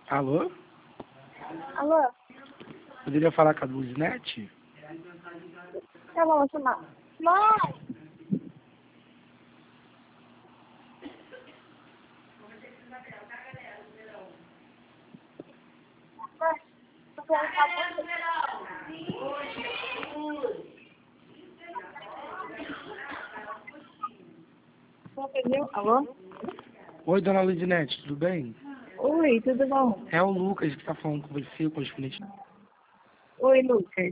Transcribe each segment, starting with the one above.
Alô? Alô? Poderia falar com a Luzinete? Tá bom, vou chamar. Mãe! Entendeu? Alô? Oi, dona Luzinete, tudo bem? Oi, tudo bom? É o Lucas que está falando com você, com os clientes. Oi, Lucas.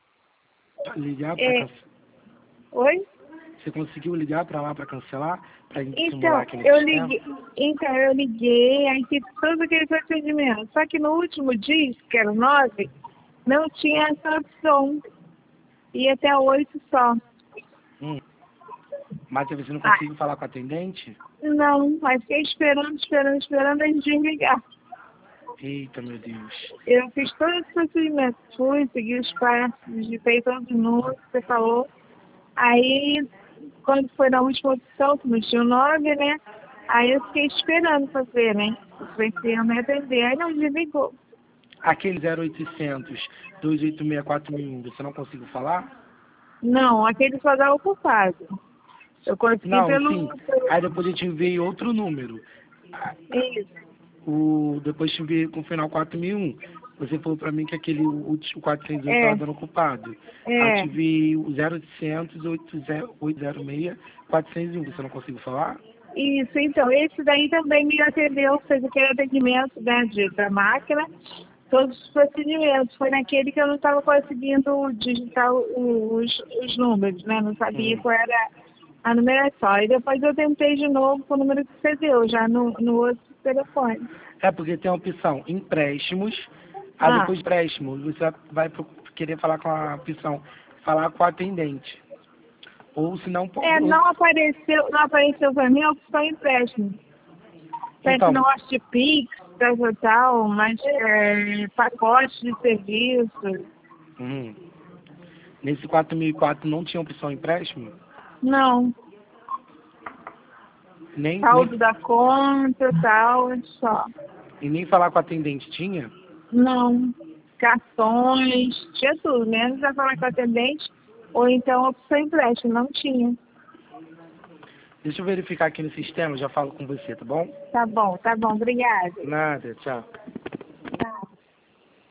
Ligar para É, cancelar. oi? Você conseguiu ligar para lá para cancelar? Para gente Então, simular aqui no sistema? eu liguei, aí fiz todo aquele procedimento. Só que no último dia, que era o 9, não tinha essa opção. Ia até 8 só. Hum. Mas você não Ah, conseguiu falar com a atendente? não, mas fiquei esperando eles desligar. Eita, meu Deus. Eu fiz todo esse procedimento. Fui, segui os passos, digitei todos os números que você falou. Aí, quando foi na última opção, que não tinha o 9, né? Aí eu fiquei esperando pra ver, né? Se ia me atender. Aí não desligou. Aquele 0800 286 você não conseguiu falar? Não, aquele só dá ocupado. Eu consegui Não, pelo... sim. Aí depois eu te enviei outro número. Isso. Depois te enviei com o final 4001. Você falou pra mim que aquele o 408 estava É, dando ocupado. Aí eu é. te enviei o 0800 806 401. Você não conseguiu falar? Isso, então, esse daí também me atendeu, fez aquele atendimento, né, da máquina, todos os procedimentos. Foi naquele que eu não estava conseguindo digitar os números, né, não sabia Hum. qual era a numeração. E depois eu tentei de novo com o número que você deu, já no outro telefone. É porque tem a opção empréstimos. Aí Ah, depois de empréstimo, você vai querer falar com a opção, falar com a atendente. Ou se não, não apareceu para mim a opção empréstimo. Parece então, negócio de Pix, tal, mas pacote de serviço. hum, nesse 4004 não tinha opção empréstimo? Não. Nem, Saldo da conta, tal, só. e nem falar com a atendente tinha? Não. Cartões, tinha tudo, menos a falar com a atendente, ou então opção empréstimo, não tinha. Deixa eu verificar aqui no sistema, já falo com você, tá bom? Tá bom, obrigada. Nada, tchau.